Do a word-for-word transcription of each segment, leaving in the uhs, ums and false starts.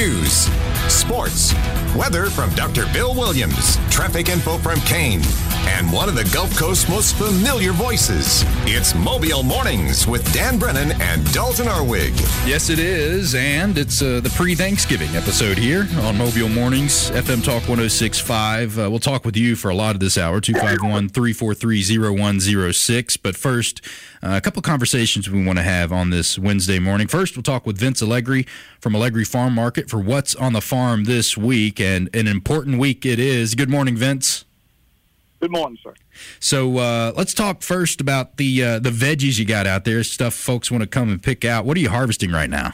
news, sports, weather from Doctor Bill Williams, traffic info from Kane, and one of the Gulf Coast's most familiar voices. It's Mobile Mornings with Dan Brennan and Dalton Arwig. Yes, it is, and it's uh, the pre-Thanksgiving episode here on Mobile Mornings, F M Talk one oh six point five. Uh, we'll talk with you for a lot of this hour, two five one, three four three, zero one zero six. But first, uh, a couple conversations we want to have on this Wednesday morning. First, we'll talk with Vince Allegri from Allegri Farm Market for what's on the farm this week, and an important week it is. Good morning, Vince. Good morning, sir. So uh, let's talk first about the uh, the veggies you got out there, stuff folks want to come and pick out. What are you harvesting right now?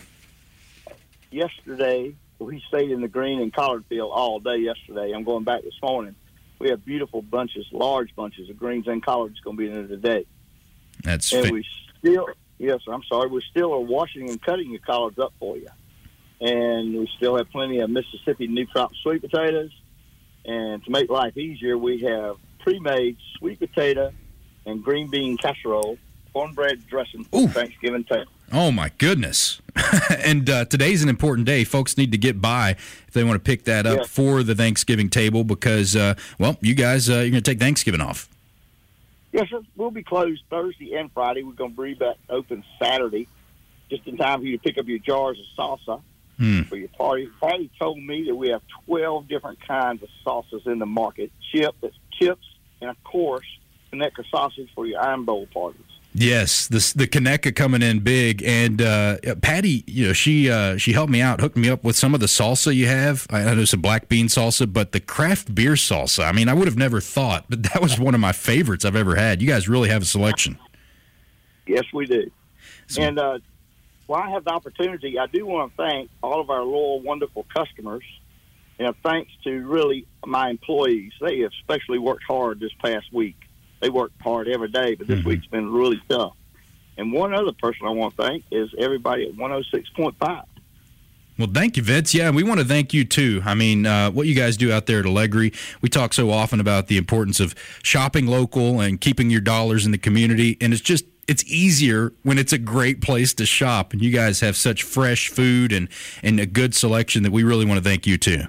Yesterday, we stayed in the green and collard field all day yesterday. I'm going back this morning. We have beautiful bunches, large bunches of greens and collards going to be in there today. That's and fa- we still, yes, I'm sorry, we still are washing and cutting your collards up for you. And we still have plenty of Mississippi new crop sweet potatoes. And to make life easier, we have pre-made sweet potato and green bean casserole, cornbread dressing for Ooh. Thanksgiving table. Oh, my goodness. and uh, today's an important day. Folks need to get by if they want to pick that up Yeah. for the Thanksgiving table because, uh, well, you guys, uh, you're going to take Thanksgiving off. Yes, sir. We'll be closed Thursday and Friday. We're going to be back open Saturday, just in time for you to pick up your jars of salsa Hmm. for your party. Patty told me that we have twelve different kinds of sauces in the market. Chip, that's chips, and, of course, Conecuh sausage for your iron bowl parties. Yes, this, the Conecuh coming in big, and uh, Patty, you know, she uh, she helped me out, hooked me up with some of the salsa you have. I know some black bean salsa, but the craft beer salsa. I mean, I would have never thought, but that was one of my favorites I've ever had. You guys really have a selection. Yes, we do. So- And uh, while I have the opportunity, I do want to thank all of our loyal, wonderful customers, and thanks to really my employees. They have especially worked hard this past week. They work hard every day, but this Mm-hmm. week's been really tough. And one other person I want to thank is everybody at one oh six point five. Well, thank you, Vince. Yeah, and we want to thank you, too. I mean, uh, what you guys do out there at Allegri, we talk so often about the importance of shopping local and keeping your dollars in the community, and it's just it's easier when it's a great place to shop, and you guys have such fresh food and, and a good selection that we really want to thank you, too.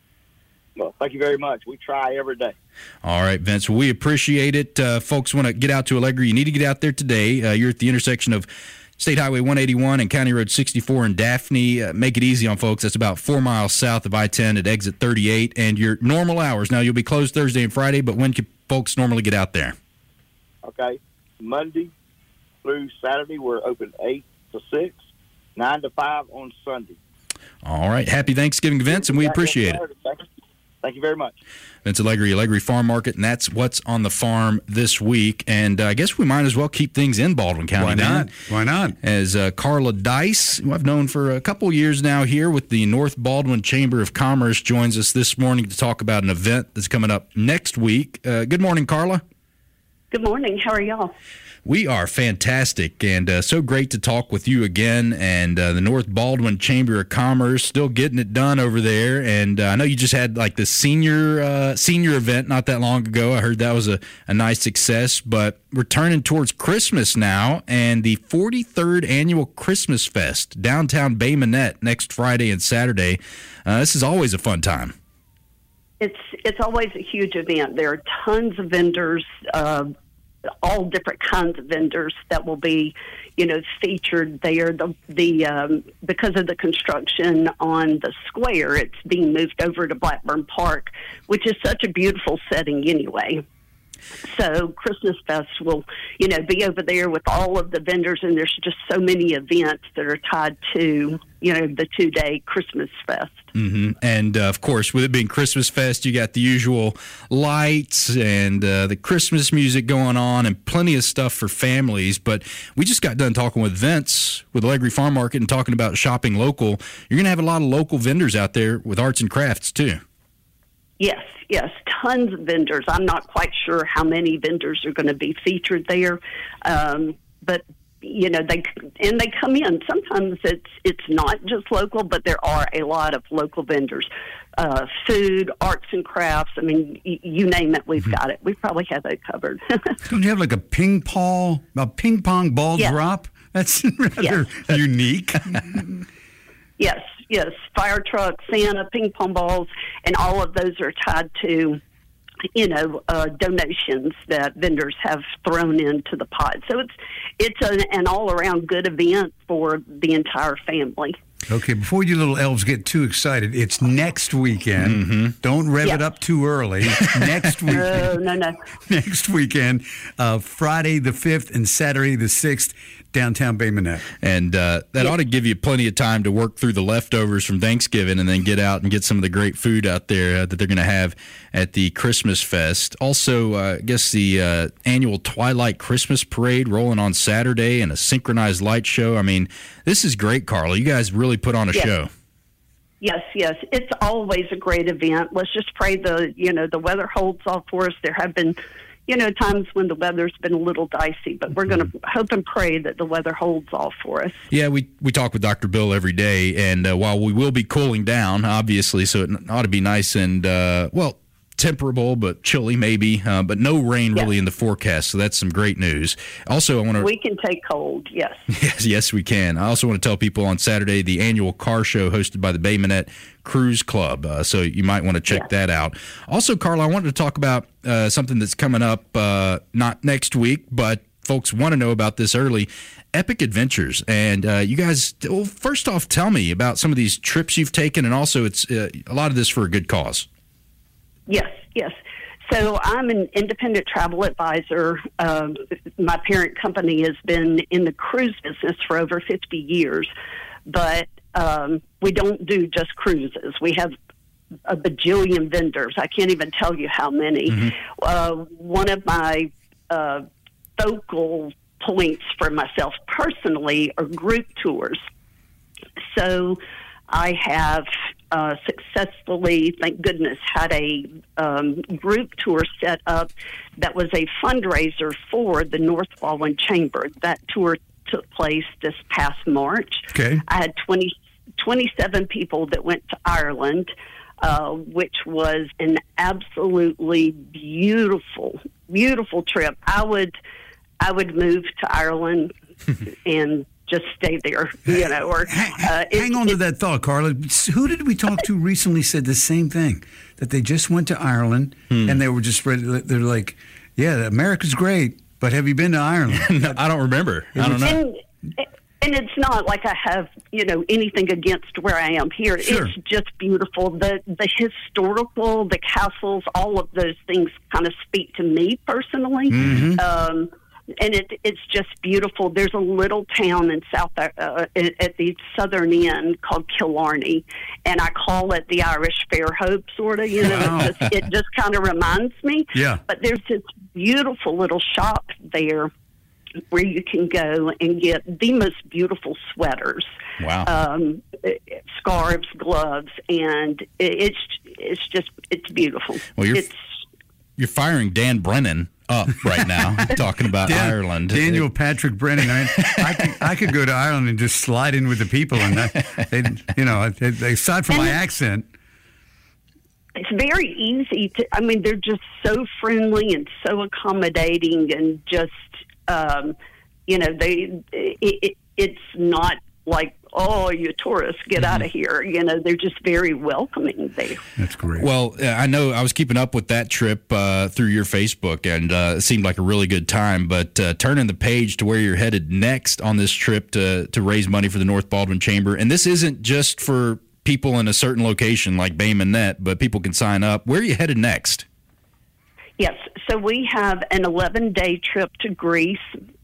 Well, thank you very much. We try every day. All right, Vince. Well, we appreciate it. Uh, folks want to get out to Allegri. You need to get out there today. Uh, you're at the intersection of State Highway one eighty-one and County Road sixty-four in Daphne. Uh, make it easy on folks. That's about four miles south of I ten at exit thirty-eight. And your normal hours. Now, you'll be closed Thursday and Friday, but when can folks normally get out there? Okay? Monday through Saturday, we're open eight to six, nine to five on Sunday. All right. Happy Thanksgiving, Vince, and we appreciate it. Thank you very much. Vince Allegri, Allegri Farm Market, and that's what's on the farm this week. And uh, I guess we might as well keep things in Baldwin County. Why not? Dan. Why not? As uh, Carla Dice, who I've known for a couple years now here with the North Baldwin Chamber of Commerce, joins us this morning to talk about an event that's coming up next week. Uh, good morning, Carla. Good morning. How are y'all? We are fantastic, and uh, so great to talk with you again. And uh, the North Baldwin Chamber of Commerce still getting it done over there. And uh, I know you just had like the senior uh, senior event not that long ago. I heard that was a, a nice success. But we're turning towards Christmas now, and the forty-third annual Christmas Fest downtown Bay Minette next Friday and Saturday. Uh, this is always a fun time. It's it's always a huge event. There are tons of vendors, uh, all different kinds of vendors that will be, you know, featured there. The the um, because of the construction on the square, it's being moved over to Blackburn Park, which is such a beautiful setting anyway. So Christmas Fest will, you know, be over there with all of the vendors, and there's just so many events that are tied to, you know, the two-day Christmas Fest. Mm-hmm. And, uh, of course, with it being Christmas Fest, you got the usual lights and uh, the Christmas music going on and plenty of stuff for families. But we just got done talking with Vince with Allegri Farm Market and talking about shopping local. You're going to have a lot of local vendors out there with arts and crafts, too. Yes, yes, tons of vendors. I'm not quite sure how many vendors are going to be featured there, um, but you know they and they come in. Sometimes it's it's not just local, but there are a lot of local vendors, uh, food, arts and crafts. I mean, y- you name it, we've mm-hmm. got it. We probably have it covered. Don't you have like a ping pong, a ping pong ball yes. drop? That's rather yes. unique. Yes, yes, fire trucks, Santa, ping pong balls, and all of those are tied to, you know, uh, donations that vendors have thrown into the pot. So it's it's an, an all-around good event for the entire family. Okay, before you little elves get too excited, it's next weekend. Mm-hmm. Don't rev Yeah. it up too early. It's next weekend. No, no, no. Next weekend, uh, Friday the fifth and Saturday the sixth, downtown Bay Minette. And uh, that Yeah. ought to give you plenty of time to work through the leftovers from Thanksgiving and then get out and get some of the great food out there uh, that they're going to have at the Christmas Fest. Also, uh, I guess the uh, annual Twilight Christmas Parade rolling on Saturday and a synchronized light show. I mean, this is great, Carla. You guys really put on a Yes. show. Yes, yes. It's always a great event. Let's just pray the, you know, the weather holds off for us. There have been, you know, times when the weather's been a little dicey, but we're going to hope and pray that the weather holds off for us. Yeah, we, we talk with Doctor Bill every day, and uh, while we will be cooling down, obviously, so it ought to be nice and, uh, well, temperable, but chilly maybe, uh, but no rain really Yeah. in the forecast, so that's some great news. Also, I want to... We can take cold, yes. Yes, yes, we can. I also want to tell people on Saturday, the annual car show hosted by the Bay Minette Cruise Club, uh, so you might want to check Yeah. that out. Also, Carla, I wanted to talk about uh, something that's coming up, uh, not next week, but folks want to know about this early, Epic Adventures. And uh, you guys, well, first off, tell me about some of these trips you've taken, and also it's uh, a lot of this for a good cause. Yes, yes. So I'm an independent travel advisor. Um, my parent company has been in the cruise business for over fifty years, but um, we don't do just cruises. We have a bajillion vendors. I can't even tell you how many. Mm-hmm. Uh, one of my uh, focal points for myself personally are group tours. So I have uh, successfully, thank goodness, had a um, group tour set up that was a fundraiser for the North Baldwin Chamber. That tour took place this past March. Okay. I had twenty, twenty-seven people that went to Ireland, uh, which was an absolutely beautiful, beautiful trip. I would, I would move to Ireland and just stay there, you know. Or uh, it, Hang on it, to that thought, Carla. Who did we talk to recently said the same thing, that they just went to Ireland and they were just ready. They're like, yeah, America's great, but have you been to Ireland? No, I don't remember. I don't know. And, and it's not like I have, you know, anything against where I am here. Sure. It's just beautiful. The the historical, the castles, all of those things kind of speak to me personally. Mm-hmm. Um, and it, it's just beautiful. There's a little town in South uh, at the southern end called Killarney, and I call it the Irish Fairhope, sort of. You know, Wow. it just, it just kind of reminds me. Yeah. But there's this beautiful little shop there where you can go and get the most beautiful sweaters, Wow. um, scarves, gloves, and it's it's just it's beautiful. Well, you're- it's You're firing Dan Brennan up right now, talking about Dan- Ireland. Daniel Patrick Brennan. I, I, could, I could go to Ireland and just slide in with the people, and that, they, you know, aside from my accent. it's very easy to. I mean, they're just so friendly and so accommodating, and just um, you know, they it, it, it's not like, oh, you tourists, get out of here. You know, they're just very welcoming there. That's great. Well, uh, I know I was keeping up with that trip uh, through your Facebook, and uh, it seemed like a really good time. But uh, turning the page to where you're headed next on this trip to to raise money for the North Baldwin Chamber, and this isn't just for people in a certain location like Bay Minette, but people can sign up. Where are you headed next? Yes, so we have an eleven-day trip to Greece.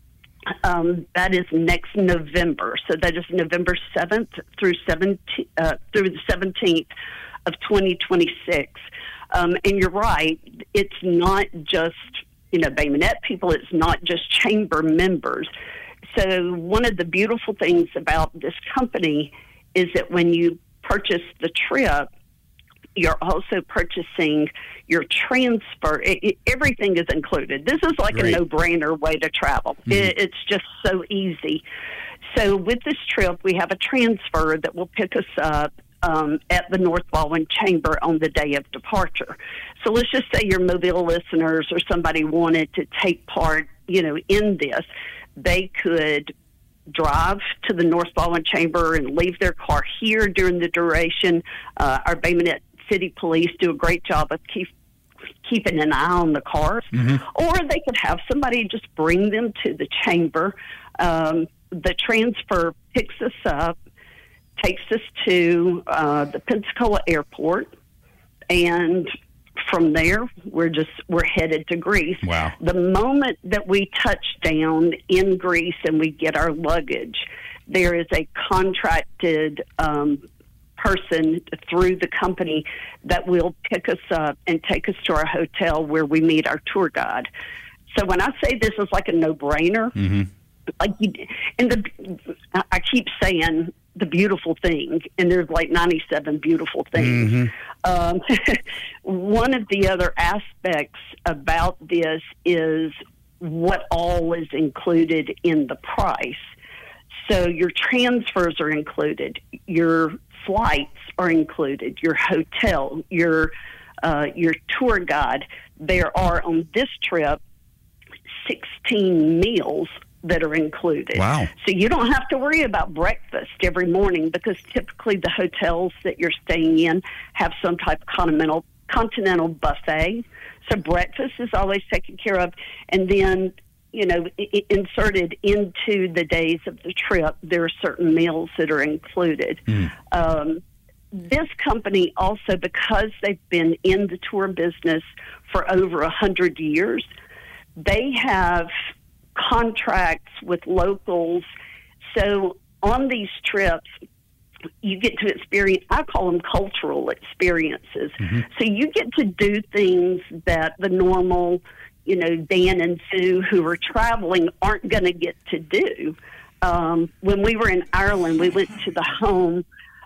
Um, that is next November. So that is November seventh through seventeenth, uh, through the seventeenth of twenty twenty-six. Um, and you're right, it's not just, you know, Bay Minette people, it's not just chamber members. So one of the beautiful things about this company is that when you purchase the trip, you're also purchasing your transfer. It, it, everything is included. This is like Great. a no-brainer way to travel. Mm-hmm. It, it's just so easy. So with this trip, we have a transfer that will pick us up um, at the North Baldwin Chamber on the day of departure. So let's just say your Mobile listeners or somebody wanted to take part, you know, in this. They could drive to the North Baldwin Chamber and leave their car here during the duration. Uh, our Bay Minette City Police do a great job of keep, keeping an eye on the cars. Mm-hmm. Or they could have somebody just bring them to the chamber. Um, the transfer picks us up, takes us to uh, the Pensacola Airport, and from there, we're just we're headed to Greece. Wow. The moment that we touch down in Greece and we get our luggage, there is a contracted um, person through the company that will pick us up and take us to our hotel where we meet our tour guide. So when I say this is like a no-brainer, mm-hmm. like you, and the I keep saying the beautiful thing, and there's like ninety-seven beautiful things. Mm-hmm. Um, one of the other aspects about this is what all is included in the price. So your transfers are included, your flights are included, your hotel, your uh, your tour guide. There are on this trip sixteen meals that are included. Wow. So you don't have to worry about breakfast every morning, because typically the hotels that you're staying in have some type of continental continental buffet. So breakfast is always taken care of. And then, you know, I- inserted into the days of the trip, there are certain meals that are included. Mm. Um, this company also, because they've been in the tour business for over a hundred years, they have contracts with locals. So on these trips, you get to experience, I call them cultural experiences. Mm-hmm. So you get to do things that the normal, you know, Dan and Sue who are traveling aren't going to get to do. Um, when we were in Ireland, we went to the home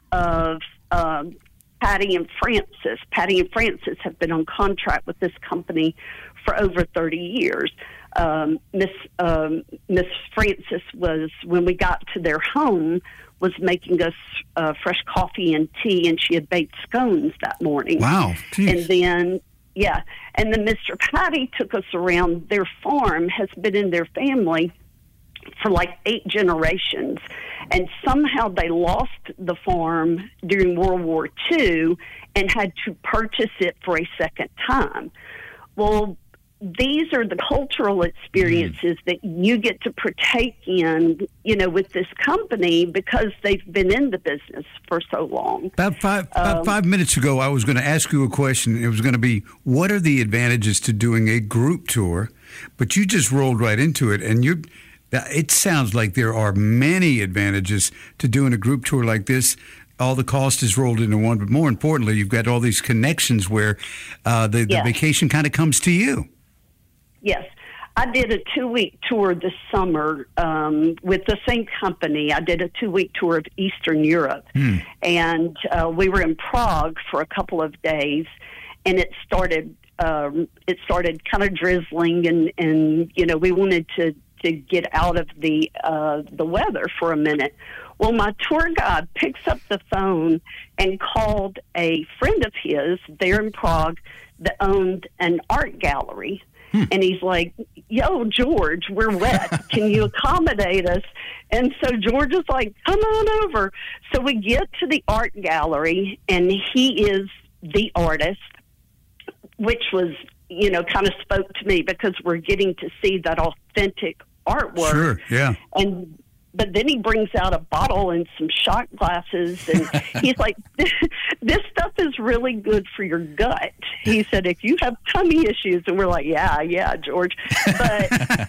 of um, Patty and Francis. Patty and Francis have been on contract with this company for over thirty years. Um, Miss um, Miss Francis was, when we got to their home, was making us uh, fresh coffee and tea, and she had baked scones that morning. Wow. Jeez. And then, yeah, and then Mister Patty took us around. Their farm has been in their family for like eight generations, and somehow they lost the farm during World War Two and had to purchase it for a second time. Well, these are the cultural experiences mm. that you get to partake in, you know, with this company, because they've been in the business for so long. About five, about um, five minutes ago, I was going to ask you a question. It was going to be, what are the advantages to doing a group tour? But you just rolled right into it, and you it sounds like there are many advantages to doing a group tour like this. All the cost is rolled into one, but more importantly, you've got all these connections where uh, the, yes. the vacation kind of comes to you. Yes. I did a two-week tour this summer um, with the same company. I did a two-week tour of Eastern Europe, hmm. and uh, we were in Prague for a couple of days, and it started um, it started kind of drizzling, and, and you know we wanted to, to get out of the uh, the weather for a minute. Well, my tour guide picks up the phone and called a friend of his there in Prague that owned an art gallery. And he's like, yo, George, we're wet. Can you accommodate us? And so George is like, come on over. So we get to the art gallery, and he is the artist, which was, you know, kind of spoke to me, because we're getting to see that authentic artwork. Sure, yeah. And but then he brings out a bottle and some shot glasses, and he's like, this, this stuff is really good for your gut. He said, if you have tummy issues, and we're like, yeah, yeah, George. But,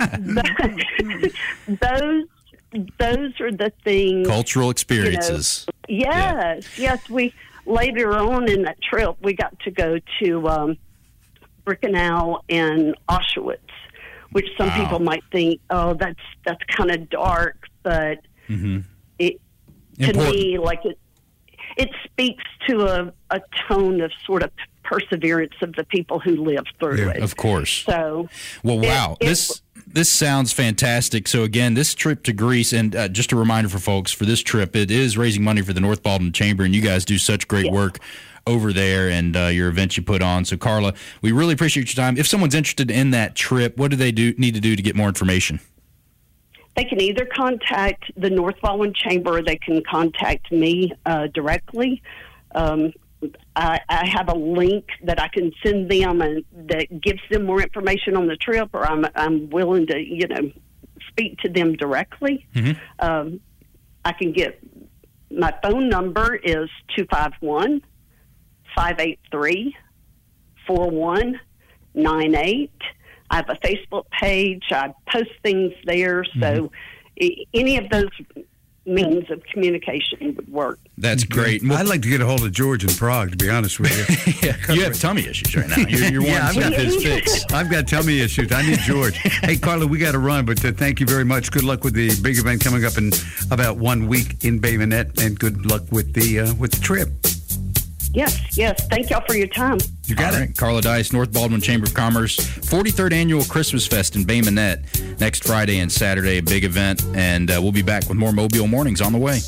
but those those are the things. Cultural experiences. You know, yes, yeah. yes. We later on in that trip, we got to go to um, Birkenau and Auschwitz, which some wow. people might think, oh, that's that's kind of dark. But mm-hmm. it, to Important. me, like it, it speaks to a, a tone of sort of perseverance of the people who lived through yeah, it. Of course. So, well, wow, it, this this sounds fantastic. So again, this trip to Greece, and uh, just a reminder for folks, for this trip, it is raising money for the North Baldwin Chamber, and you guys do such great yeah. work over there, and uh, your events you put on. So, Carla, we really appreciate your time. If someone's interested in that trip, what do they do need to do to get more information? they can either contact the North Baldwin Chamber or they can contact me uh, directly. Um, I, I have a link that I can send them and that gives them more information on the trip, or I'm I'm willing to, you know, speak to them directly. Mm-hmm. Um, I can get, my phone number is two five one, five eight three, four one nine eight. I have a Facebook page. I post things there. So mm-hmm. any of those means of communication would work. That's great. Well, I'd like to get a hold of George in Prague, to be honest with you. yeah, you have tummy issues right now. You're, you're yeah, wanting I've to got his fix. I've got tummy issues. I need George. Hey, Carla, we got to run, but uh, thank you very much. Good luck with the big event coming up in about one week in Bay Minette, and good luck with the uh, with the trip. Yes, yes. Thank y'all for your time. You got All it. Right. Carla Dice, North Baldwin Chamber of Commerce, forty-third Annual Christmas Fest in Bay Minette next Friday and Saturday, a big event, and uh, we'll be back with more Mobile Mornings on the way.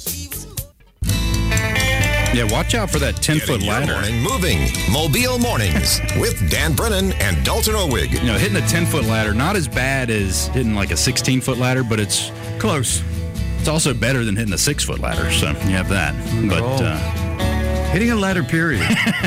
Yeah, watch out for that ten-foot ladder. Morning moving. Mobile Mornings with Dan Brennan and Dalton Owig. You know, hitting a ten-foot ladder, not as bad as hitting like a sixteen-foot ladder, but it's close. It's also better than hitting a six-foot ladder, so you have that. But oh. uh, hitting a ladder, period.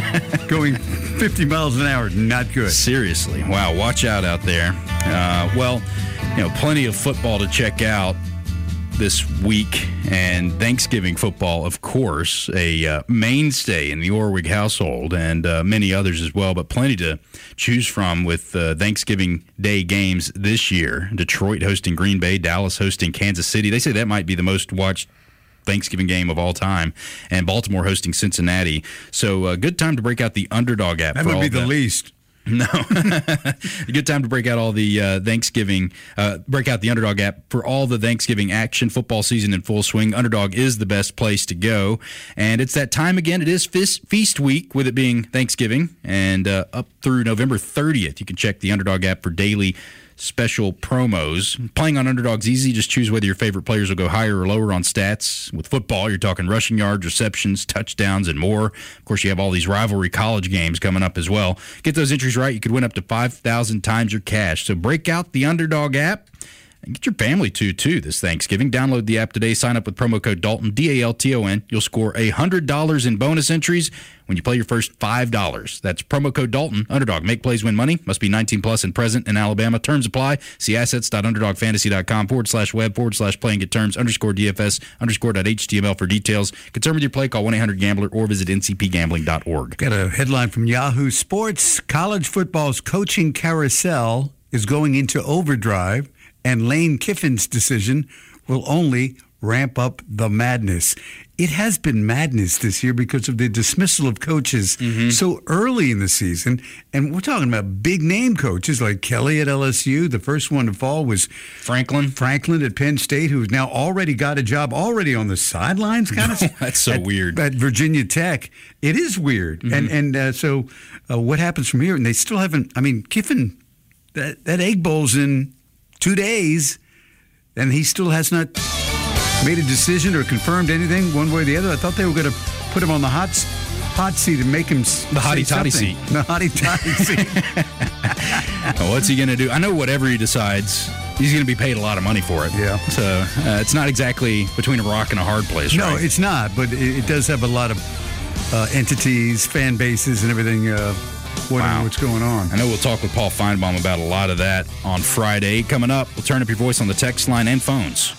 Going fifty miles an hour, not good. Seriously. Wow, watch out out there. Uh, well, you know, plenty of football to check out this week, and Thanksgiving football, of course, a uh, mainstay in the Orwig household, and uh, many others as well, but plenty to choose from with uh, Thanksgiving Day games this year. Detroit hosting Green Bay, Dallas hosting Kansas City. They say that might be the most watched Thanksgiving game of all time, and Baltimore hosting Cincinnati. So a uh, good time to break out the Underdog app. That for would all be the that. least. No. A good time to break out all the uh, Thanksgiving, uh, break out the Underdog app for all the Thanksgiving action. Football season in full swing. Underdog is the best place to go. And it's that time again. It is feast, feast week, with it being Thanksgiving, and uh, up through November thirtieth. You can check the Underdog app for daily special promos. Playing on Underdog's easy. Just choose whether your favorite players will go higher or lower on stats. With football, you're talking rushing yards, receptions, touchdowns, and more. Of course, you have all these rivalry college games coming up as well. Get those entries right, you could win up to five thousand times your cash. So break out the Underdog app and get your family to, too, this Thanksgiving. Download the app today. Sign up with promo code Dalton, D A L T O N. You'll score one hundred dollars in bonus entries when you play your first five dollars. That's promo code Dalton. Underdog. Make plays, win money. Must be nineteen plus and present in Alabama. Terms apply. See assets.underdogfantasy.com forward slash web forward slash play and get terms underscore DFS underscore dot HTML for details. Concerned with your play, call one eight hundred gambler or visit N C P gambling dot org. Got a headline from Yahoo Sports. College football's coaching carousel is going into overdrive, and Lane Kiffin's decision will only ramp up the madness. It has been madness this year because of the dismissal of coaches mm-hmm. so early in the season. And we're talking about big-name coaches like Kelly at L S U. The first one to fall was Franklin. Franklin at Penn State, who's now already got a job, already on the sidelines, kind of. That's so at, weird. At Virginia Tech. It is weird. Mm-hmm. And and uh, so uh, what happens from here? And they still haven't, I mean, Kiffin, that, that Egg Bowl's in two days, and he still has not made a decision or confirmed anything one way or the other. I thought they were going to put him on the hot hot seat and make him the hottie toddy seat. The hottie toddy seat. Well, what's he going to do? I know whatever he decides, he's going to be paid a lot of money for it. Yeah. So uh, it's not exactly between a rock and a hard place. No, right? it's not. But it, it does have a lot of uh, entities, fan bases, and everything. Uh, wondering wow. what's going on. I know we'll talk with Paul Feinbaum about a lot of that on Friday. Coming up, we'll turn up your voice on the text line and phones.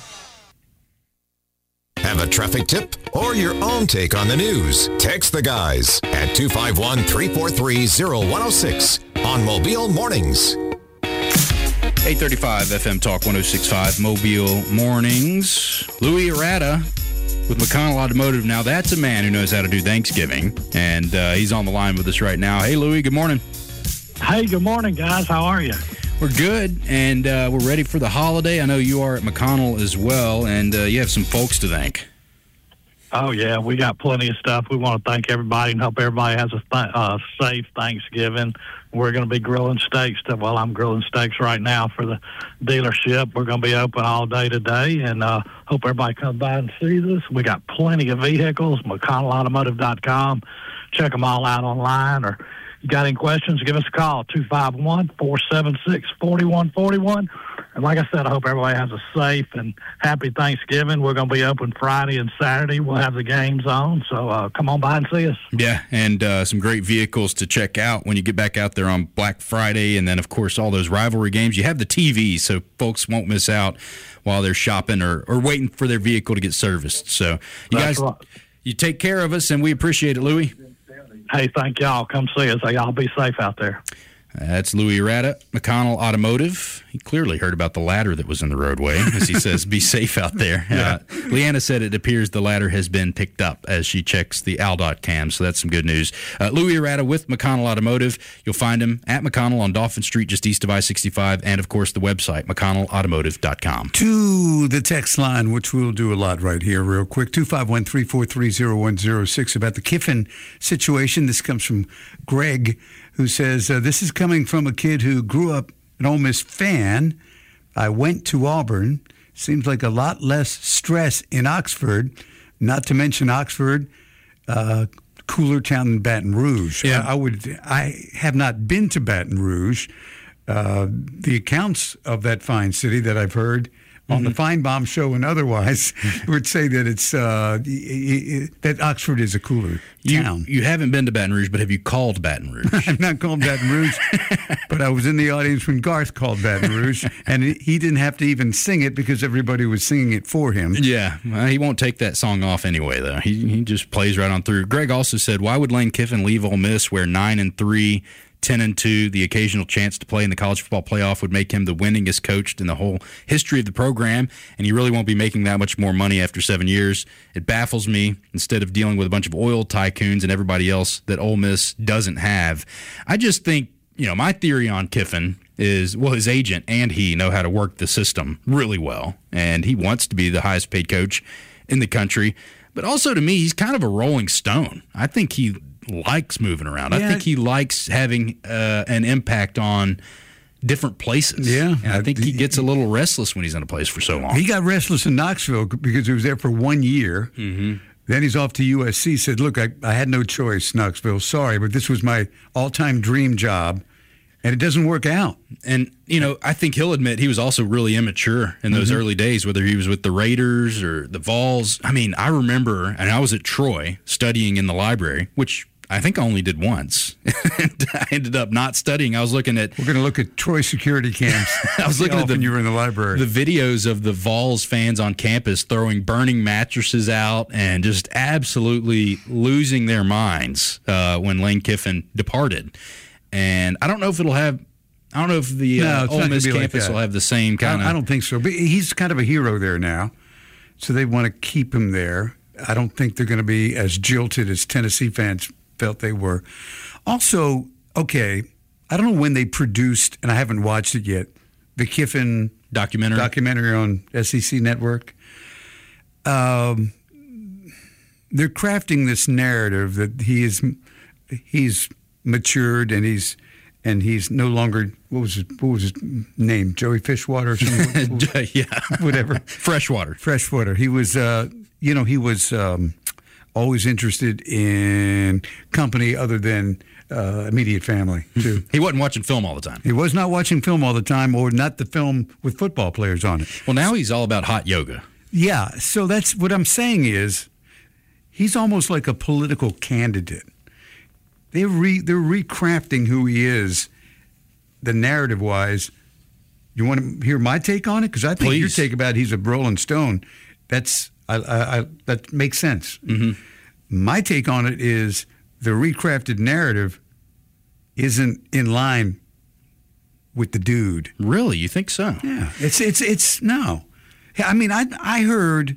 Have a traffic tip or your own take on the news? Text the guys at two five one, three four three, zero one zero six on Mobile Mornings. eight thirty-five F M Talk one oh six point five Mobile Mornings. Louis Arata with McConnell Automotive. Now, that's a man who knows how to do Thanksgiving, and uh, he's on the line with us right now. Hey, Louis, good morning. Hey, good morning, guys. How are you? We're good, and uh, we're ready for the holiday. I know you are at McConnell as well, and uh, you have some folks to thank. Oh, yeah, we got plenty of stuff. We want to thank everybody and hope everybody has a th- uh, safe Thanksgiving. We're going to be grilling steaks. To, well, I'm grilling steaks right now for the dealership. We're going to be open all day today, and uh, hope everybody comes by and sees us. We got plenty of vehicles, McConnell Automotive dot com. Check them all out online, or you got any questions, give us a call, two five one, four seven six, four one four one. and like I said, I hope everybody has a safe and happy Thanksgiving. We're going to be open Friday and Saturday. We'll have the games on, so uh, come on by and see us. Yeah, and uh, some great vehicles to check out when you get back out there on Black Friday, and then, of course, all those rivalry games. You have the T V, so folks won't miss out while they're shopping or, or waiting for their vehicle to get serviced. So you That's guys, right. you take care of us, and we appreciate it, Louis. Hey, thank y'all. Come see us. Hey, y'all be safe out there. That's Louis Arata, McConnell Automotive. He clearly heard about the ladder that was in the roadway, as he says, be safe out there. Yeah. Uh, Leanna said it appears the ladder has been picked up as she checks the AlDOT cam, so that's some good news. Uh, Louis Arata with McConnell Automotive. You'll find him at McConnell on Dolphin Street, just east of I sixty-five, and, of course, the website, mcconnell automotive dot com. To the text line, which we'll do a lot right here real quick, two five one, three four three, zero one zero six, about the Kiffin situation. This comes from Greg, who says, uh, this is coming from a kid who grew up an Ole Miss fan. I went to Auburn. Seems like a lot less stress in Oxford, not to mention Oxford, uh, cooler town than Baton Rouge. Yeah. I, I would. I have not been to Baton Rouge. Uh, the accounts of that fine city that I've heard on the Feinbaum show and otherwise would say that it's uh, that Oxford is a cooler town. You, you haven't been to Baton Rouge, but have you called Baton Rouge? I'm not called Baton Rouge, but I was in the audience when Garth called Baton Rouge, and he didn't have to even sing it because everybody was singing it for him. Yeah, well, he won't take that song off anyway, though. He he just plays right on through. Greg also said, why would Lane Kiffin leave Ole Miss where nine and three, ten and two, the occasional chance to play in the college football playoff would make him the winningest coach in the whole history of the program, and he really won't be making that much more money after seven years. It baffles me, instead of dealing with a bunch of oil tycoons and everybody else that Ole Miss doesn't have. I just think, you know, my theory on Kiffin is, well, his agent and he know how to work the system really well, and he wants to be the highest paid coach in the country. But also, to me, he's kind of a rolling stone. I think he likes moving around. Yeah. I think he likes having uh, an impact on different places. Yeah. And I think he gets a little restless when he's in a place for so long. He got restless in Knoxville because he was there for one year. Mm-hmm. Then he's off to U S C, said, look, I, I had no choice, Knoxville. Sorry, but this was my all-time dream job, and it doesn't work out. And, you know, I think he'll admit he was also really immature in those mm-hmm. early days, whether he was with the Raiders or the Vols. I mean, I remember, and I was at Troy studying in the library, which I think I only did once. And I ended up not studying. I was looking at... We're going to look at Troy security cams. I was looking at the, you were in the library. The videos of the Vols fans on campus throwing burning mattresses out and just absolutely losing their minds uh, when Lane Kiffin departed. And I don't know if it'll have... I don't know if the no, uh, Ole Miss campus like will have the same kind of... I don't think so. But he's kind of a hero there now, so they want to keep him there. I don't think they're going to be as jilted as Tennessee fans felt they were. Also, okay, I don't know when they produced, and I haven't watched it yet, the Kiffin documentary documentary on S E C Network. Um, they're crafting this narrative that he is he's matured and he's and he's no longer what was his, what was his name? Joey Fishwater or something? Yeah, whatever. Freshwater. Freshwater. He was, uh, you know, he was. Um, always interested in company other than uh, immediate family, too. He wasn't watching film all the time. He was not watching film all the time, or not the film with football players on it. Well, now he's all about hot yoga. Yeah, so that's what I'm saying is he's almost like a political candidate. They're, re, they're recrafting who he is, the narrative-wise. You want to hear my take on it? Because I think Please. your take about he's a Rolling Stone, that's... I, I, I, that makes sense. Mm-hmm. My take on it is the recrafted narrative isn't in line with the dude. Really? You think so? Yeah. It's it's it's no. I mean, I I heard.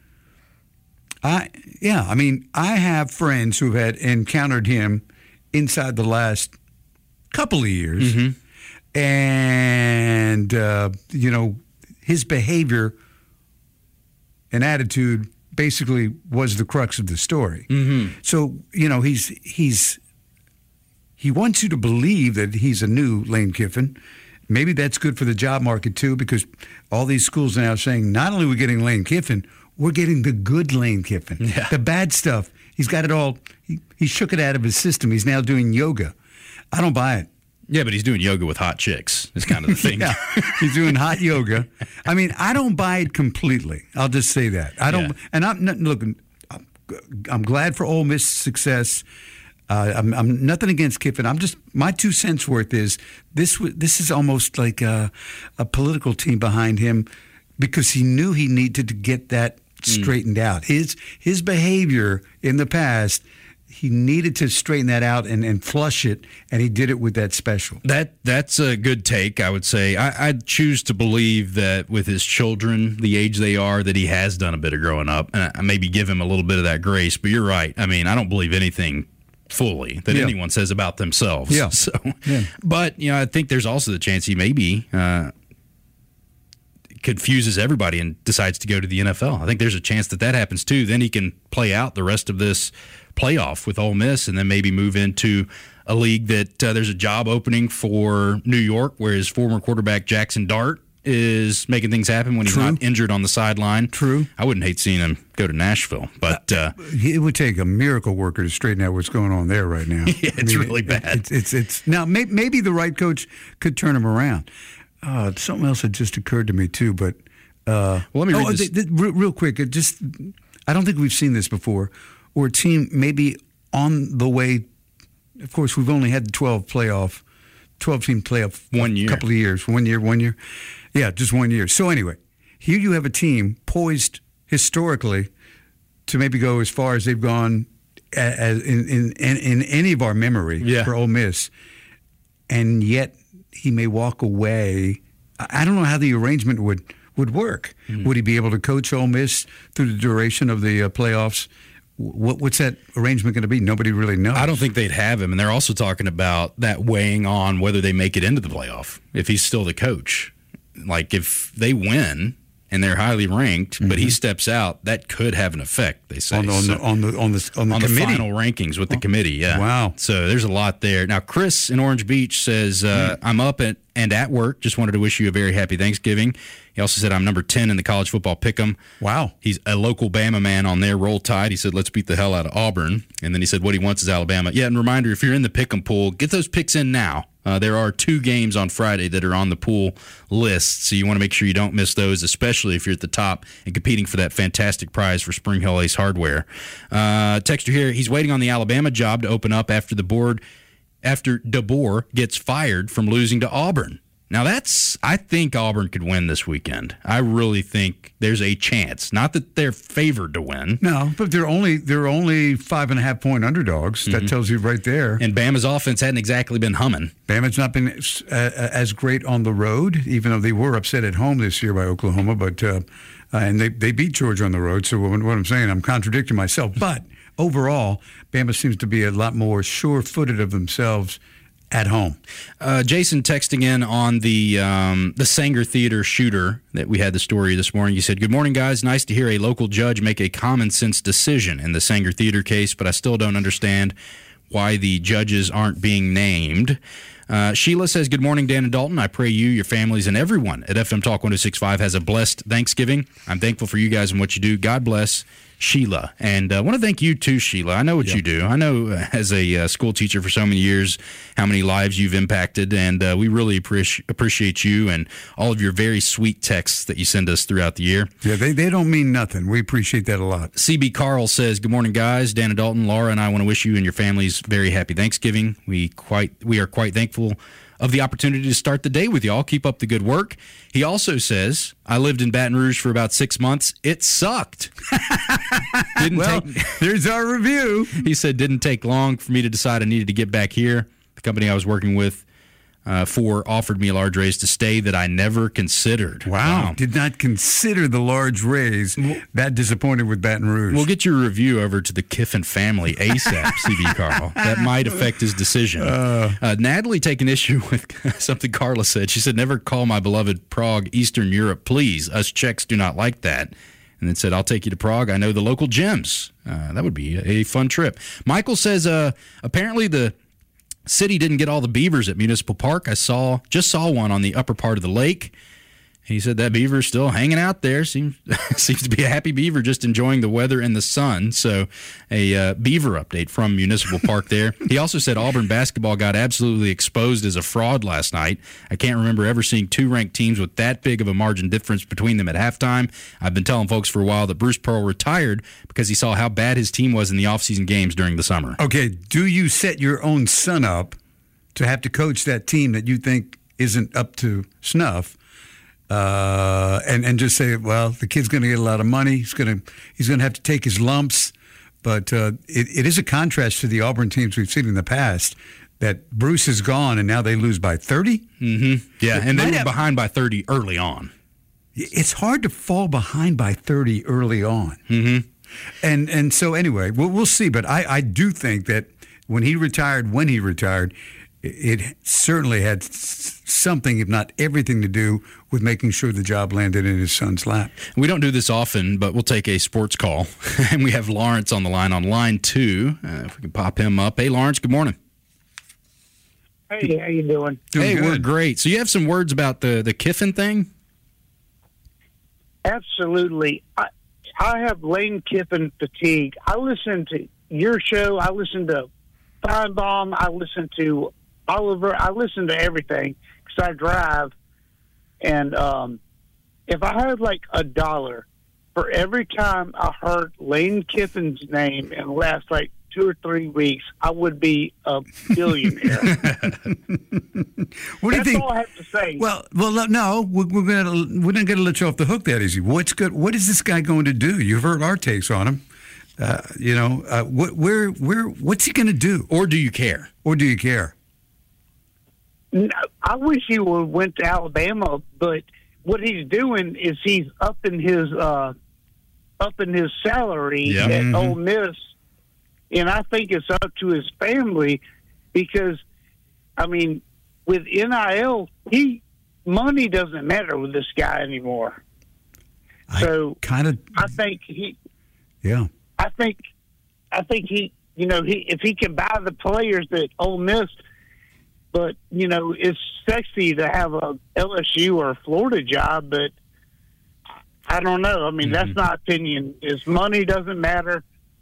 I yeah. I mean, I have friends who had encountered him inside the last couple of years, mm-hmm. and uh, you know, his behavior and attitude basically was the crux of the story. Mm-hmm. So, you know, he's he's he wants you to believe that he's a new Lane Kiffin. Maybe that's good for the job market, too, because all these schools are now saying not only are we getting Lane Kiffin, we're getting the good Lane Kiffin. Yeah. The bad stuff, he's got it all. He, he shook it out of his system. He's now doing yoga. I don't buy it. Yeah, but he's doing yoga with hot chicks. It's kind of the thing. Yeah, he's doing hot yoga. I mean, I don't buy it completely. I'll just say that. I don't. Yeah. And I'm not, look, I'm, I'm glad for Ole Miss success. Uh, I'm, I'm nothing against Kiffin. I'm just, my two cents worth is this. This is almost like a, a political team behind him because he knew he needed to get that straightened mm. out. His his behavior in the past. He needed to straighten that out and, and flush it, and he did it with that special. That That's a good take, I would say. I, I'd choose to believe that with his children, the age they are, that he has done a bit of growing up. And I maybe give him a little bit of that grace, but you're right. I mean, I don't believe anything fully that yeah. anyone says about themselves. Yeah. So, yeah. But, you know, I think there's also the chance he maybe uh, confuses everybody and decides to go to the N F L. I think there's a chance that that happens, too. Then he can play out the rest of this playoff with Ole Miss and then maybe move into a league that uh, there's a job opening for New York where his former quarterback Jackson Dart is making things happen when he's True. not injured on the sideline. True. I wouldn't hate seeing him go to Nashville, but uh, it would take a miracle worker to straighten out what's going on there right now. Yeah, it's I mean, really it, bad. It's, it's it's now may, maybe the right coach could turn him around. Uh, something else had just occurred to me too, but uh, well, let me read oh, this. Th- th- real, real quick. It just I don't think we've seen this before. Or a team maybe on the way. Of course, we've only had the twelve playoff, twelve-team playoff one year, couple of years, one year, one year. Yeah, just one year. So anyway, here you have a team poised historically to maybe go as far as they've gone as in in, in, in any of our memory yeah. for Ole Miss, and yet he may walk away. I don't know how the arrangement would would work. Mm-hmm. Would he be able to coach Ole Miss through the duration of the uh, playoffs? What, what's that arrangement going to be? Nobody really knows. I don't think they'd have him, and they're also talking about that weighing on whether they make it into the playoff if he's still the coach. Like if they win and they're highly ranked, mm-hmm. but he steps out, that could have an effect. They say on the on, so, the, on the on the on the on committee. the final rankings with the committee. Yeah. Wow. So there's a lot there. Now Chris in Orange Beach says, uh, mm. "I'm up at, and at work. Just wanted to wish you a very happy Thanksgiving." He also said, "I'm number ten in the college football pick'em." Wow. He's a local Bama man on their Roll Tide. He said, "Let's beat the hell out of Auburn." And then he said, "What he wants is Alabama." Yeah, and reminder, if you're in the pick'em pool, get those picks in now. Uh, there are two games on Friday that are on the pool list, so you want to make sure you don't miss those, especially if you're at the top and competing for that fantastic prize for Spring Hill Ace Hardware. Uh, texter here, he's waiting on the Alabama job to open up after the board, after DeBoer gets fired from losing to Auburn. Now that's, I think Auburn could win this weekend. I really think there's a chance. Not that they're favored to win. No, but they're only they're only five and a half point underdogs. Mm-hmm. That tells you right there. And Bama's offense hadn't exactly been humming. Bama's not been uh, as great on the road, even though they were upset at home this year by Oklahoma. But uh, uh, and they they beat Georgia on the road. So what, what I'm saying, I'm contradicting myself. But overall, Bama seems to be a lot more sure-footed of themselves at home. Uh, Jason texting in on the um, the Sanger Theater shooter that we had the story this morning. You said, "Good morning, guys. Nice to hear a local judge make a common sense decision in the Sanger Theater case, but I still don't understand why the judges aren't being named." Uh, Sheila says, "Good morning, Dan and Dalton. I pray you, your families, and everyone at F M Talk one oh six point five has a blessed Thanksgiving. I'm thankful for you guys and what you do. God bless, Sheila." And I uh, want to thank you, too, Sheila. I know what yep. you do. I know uh, as a uh, school teacher for so many years how many lives you've impacted, and uh, we really appreciate appreciate you and all of your very sweet texts that you send us throughout the year. Yeah, they, they don't mean nothing. We appreciate that a lot. C B Carl says, "Good morning, guys. Dan and Dalton, Laura, and I want to wish you and your families very happy Thanksgiving. We quite we are quite thankful of the opportunity to start the day with y'all. Keep up the good work." He also says, "I lived in Baton Rouge for about six months. It sucked." Didn't well, take, there's our review. He said, "Didn't take long for me to decide I needed to get back here. The company I was working with uh, for offered me a large raise to stay that I never considered." Wow. wow. Did not consider the large raise. That disappointed with Baton Rouge. We'll get your review over to the Kiffin family ASAP, C B Carl. That might affect his decision. Uh, uh, Natalie taking issue with something Carla said. She said, "Never call my beloved Prague, Eastern Europe, please. Us Czechs do not like that." And then said, "I'll take you to Prague. I know the local gyms." Uh, that would be a, a fun trip. Michael says, uh, apparently the city didn't get all the beavers at Municipal Park. I saw just saw one on the upper part of the lake. He said that beaver's still hanging out there. Seems seems to be a happy beaver, just enjoying the weather and the sun. So a uh, beaver update from Municipal Park there. He also said Auburn basketball got absolutely exposed as a fraud last night. I can't remember ever seeing two ranked teams with that big of a margin difference between them at halftime. I've been telling folks for a while that Bruce Pearl retired because he saw how bad his team was in the offseason games during the summer. Okay, do you set your own son up to have to coach that team that you think isn't up to snuff? Uh, and and just say, well, the kid's going to get a lot of money. He's going to he's going to have to take his lumps. But uh, it, it is a contrast to the Auburn teams we've seen in the past. That Bruce is gone, and now they lose by thirty. Mm-hmm. Yeah, and they were have, behind by thirty early on. It's hard to fall behind by thirty early on. Mm-hmm. And and so anyway, we'll we'll see. But I, I do think that when he retired, when he retired, it certainly had something, if not everything, to do with making sure the job landed in his son's lap. We don't do this often, but we'll take a sports call. And we have Lawrence on the line, on line two. Uh, if we can pop him up. Hey, Lawrence, good morning. Hey, how you doing? Doing hey, good. We're great. So you have some words about the, the Kiffin thing? Absolutely. I, I have Lane Kiffin fatigue. I listen to your show. I listen to Feinbaum. I listen to Oliver. I listen to everything because I drive. And um, if I had like a dollar for every time I heard Lane Kiffin's name in the last like two or three weeks, I would be a billionaire. What do you That's think? all I have to say. Well, well, no, we're, we're gonna we're not gonna let you off the hook that easy. What's good? What is this guy going to do? You've heard our takes on him. Uh, you know, uh, what, where, where, what's he going to do? Or do you care? Or do you care? No, I wish he would have went to Alabama, but what he's doing is he's upping his uh, upping his salary Yeah. at Mhm. Ole Miss, and I think it's up to his family because, I mean, with N I L, he money doesn't matter with this guy anymore. So kind of, I think he, yeah. I think, I think he, you know, he if he can buy the players that Ole Miss. But, you know, it's sexy to have a L S U or a Florida job, but I don't know. I mean, Mm-hmm. that's my opinion. His money doesn't matter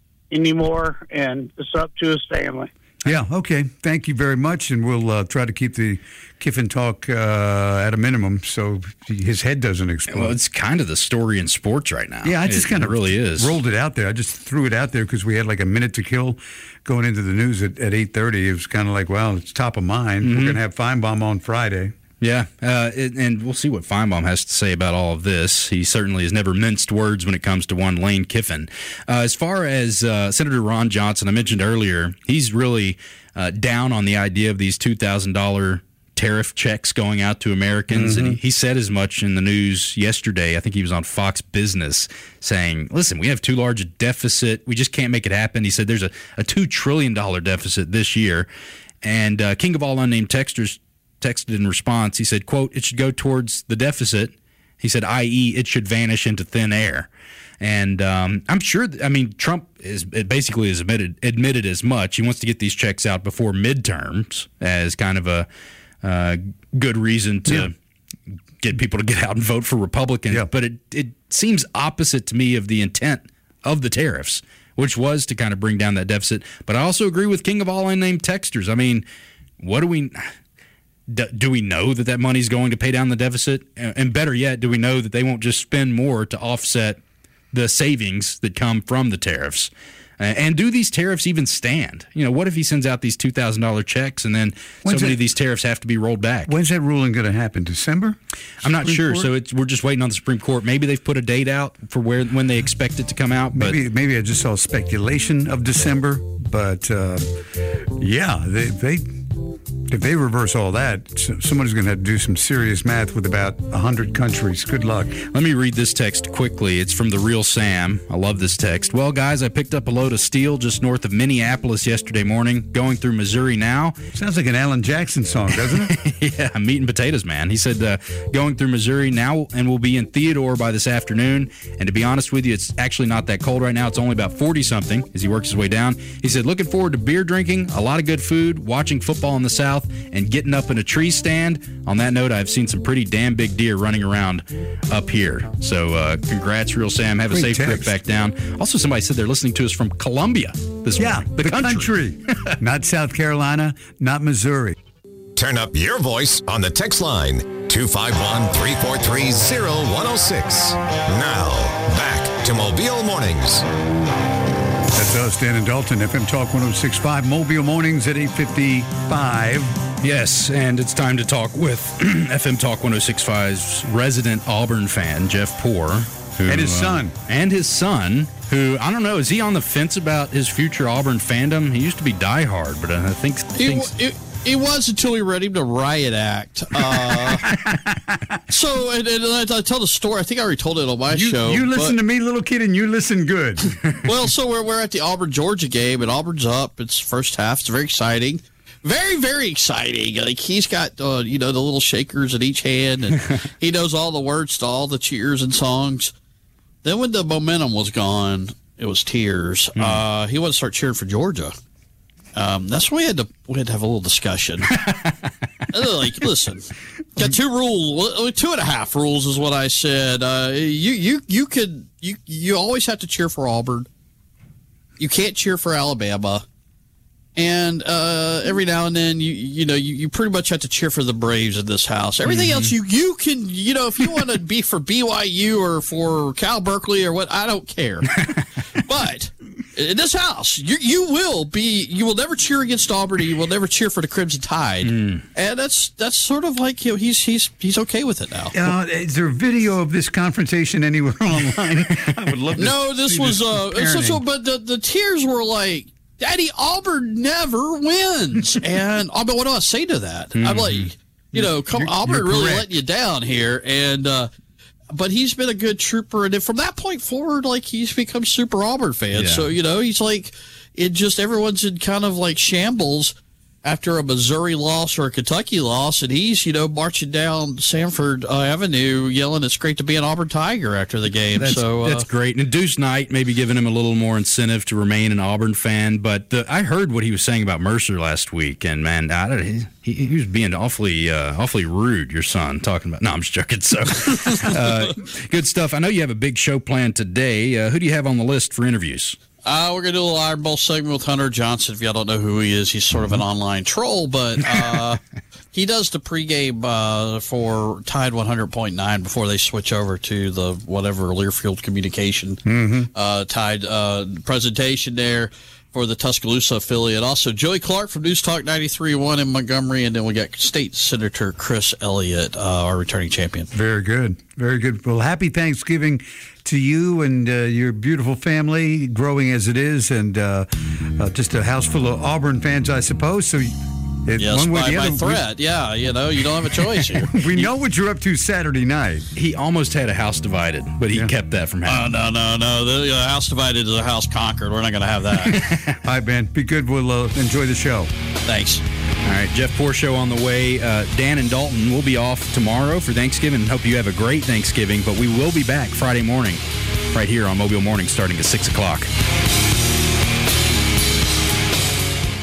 anymore, and it's up to his family. Yeah, okay. Thank you very much, and we'll uh, try to keep the Kiffin talk uh, at a minimum so his head doesn't explode. Well, it's kind of the story in sports right now. Yeah, I just It- kind it of really is. rolled it out there. I just threw it out there because we had like a minute to kill going into the news at, at eight thirty. It was kind of like, well, it's top of mind. Mm-hmm. We're going to have Feinbaum on Friday. Yeah, uh, it, and we'll see what Feinbaum has to say about all of this. He certainly has never minced words when it comes to one Lane Kiffin. Uh, as far as uh, Senator Ron Johnson, I mentioned earlier, he's really uh, down on the idea of these two thousand dollars tariff checks going out to Americans. Mm-hmm. And he, he said as much in the news yesterday. I think he was on Fox Business saying, listen, we have too large a deficit. We just can't make it happen. He said there's a, a two trillion dollars deficit this year. And uh, King of all unnamed texters texted in response. He said, quote, it should go towards the deficit. He said, that is, it should vanish into thin air. And um, I'm sure, th- I mean, Trump is basically has admitted, admitted as much. He wants to get these checks out before midterms as kind of a uh, good reason to yeah. get people to get out and vote for Republicans. Yeah. But it, it seems opposite to me of the intent of the tariffs, which was to kind of bring down that deficit. But I also agree with King of all unnamed texters. I mean, what do we... Do, do we know that that money is going to pay down the deficit? And better yet, do we know that they won't just spend more to offset the savings that come from the tariffs? Uh, and do these tariffs even stand? You know, what if he sends out these two thousand dollars checks and then When's so many it, of these tariffs have to be rolled back? When's that ruling going to happen? December? I'm not Supreme sure. Court? So it's, we're just waiting on the Supreme Court. Maybe they've put a date out for where when they expect it to come out. But Maybe maybe I just saw speculation of December. But, uh, yeah, they... they If they reverse all that, somebody's going to have to do some serious math with about one hundred countries. Good luck. Let me read this text quickly. It's from the real Sam. I love this text. Well, guys, I picked up a load of steel just north of Minneapolis yesterday morning, going through Missouri now. Sounds like an Alan Jackson song, doesn't it? Yeah, meat and potatoes, man. He said, uh, going through Missouri now and will be in Theodore by this afternoon. And to be honest with you, it's actually not that cold right now. It's only about forty-something as he works his way down. He said, looking forward to beer drinking, a lot of good food, watching football in the South, south and getting up in a tree stand. On that note, I've seen some pretty damn big deer running around up here. So uh, congrats, Real Sam. Have a Great safe text. trip back down. Also, somebody said they're listening to us from Columbia this Yeah, morning. the, country. Not South Carolina, not Missouri. Turn up your voice on the text line two five one, three four three, zero one zero six. Now, back to Mobile Mornings. That's us, Dan and Dalton, F M Talk one oh six point five, Mobile Mornings at eight fifty-five. Yes, and it's time to talk with F M Talk one oh six point five's resident Auburn fan, Jeff Poor. Who, And his uh, son. and his son, who, I don't know, is he on the fence about his future Auburn fandom? He used to be diehard, but I think... It, thinks, it, it was until we read him to riot act. Uh, so, and, and I tell the story. I think I already told it on my You, show. you listen but, to me, little kid, and you listen good. Well, so we're, we're at the Auburn-Georgia game, and Auburn's up. It's first half. It's very exciting. Very, very exciting. Like, he's got, uh, you know, the little shakers in each hand, and he knows all the words to all the cheers and songs. Then when the momentum was gone, it was tears. Mm. Uh, he wanted to start cheering for Georgia. Um, that's when we had to we had to have a little discussion. Like, listen, got two rules, two and a half rules is what I said. Uh, you you you could you you always have to cheer for Auburn. You can't cheer for Alabama. And uh, every now and then, you you know, you, you pretty much have to cheer for the Braves in this house. Everything mm-hmm. else, you you can, you know, if you want to be for B Y U or for Cal Berkeley or what, I don't care. But in this house, you you will be, you will never cheer against Auburn. You will never cheer for the Crimson Tide. Mm. And that's that's sort of like, you know, he's he's he's okay with it now. Uh, is there a video of this confrontation anywhere online? I would love to. No, this was, this uh, so, so, but the, the tears were like, Daddy, Auburn never wins. And I mean, what do I say to that? Mm-hmm. I'm like, you know, come, you're, Auburn you're really correct. letting you down here. And, uh, but he's been a good trooper. And then from that point forward, like, he's become super Auburn fan. Yeah. So, you know, he's like, it just, everyone's in kind of like shambles after a Missouri loss or a Kentucky loss, and he's, you know, marching down Sanford uh, Avenue yelling, "It's great to be an Auburn Tiger" after the game. That's, so uh, that's great. And Deuce Knight maybe giving him a little more incentive to remain an Auburn fan. But the, I heard what he was saying about Mercer last week, and man, I don't, he, he was being awfully, uh, awfully rude. Your son talking about. No, I'm just joking. So, uh, good stuff. I know you have a big show planned today. Uh, who do you have on the list for interviews? Uh, we're going to do a little Iron Bowl segment with Hunter Johnson. If y'all don't know who he is, he's sort of an online troll, but uh, he does the pregame uh, for Tide one hundred point nine before they switch over to the whatever Learfield Communication mm-hmm. uh, Tide uh, presentation there for the Tuscaloosa affiliate. Also, Joey Clark from News Talk ninety-three point one in Montgomery, and then we got State Senator Chris Elliott, uh, our returning champion. Very good. Very good. Well, happy Thanksgiving to you and uh, your beautiful family, growing as it is, and uh, uh, just a house full of Auburn fans, I suppose. So, it, yes, one way by, or the by other, threat. We, yeah, you know, you don't have a choice here. we know what you're up to Saturday night. He almost had a house divided, but he Yeah. kept that from Oh, happening. no, no, no. The uh, house divided is a house conquered. We're not going to have that. All right, man. Be good. We'll uh, enjoy the show. Thanks. All right, Jeff Poor Show on the way. Uh, Dan and Dalton will be off tomorrow for Thanksgiving. Hope you have a great Thanksgiving, but we will be back Friday morning right here on Mobile Morning starting at six o'clock.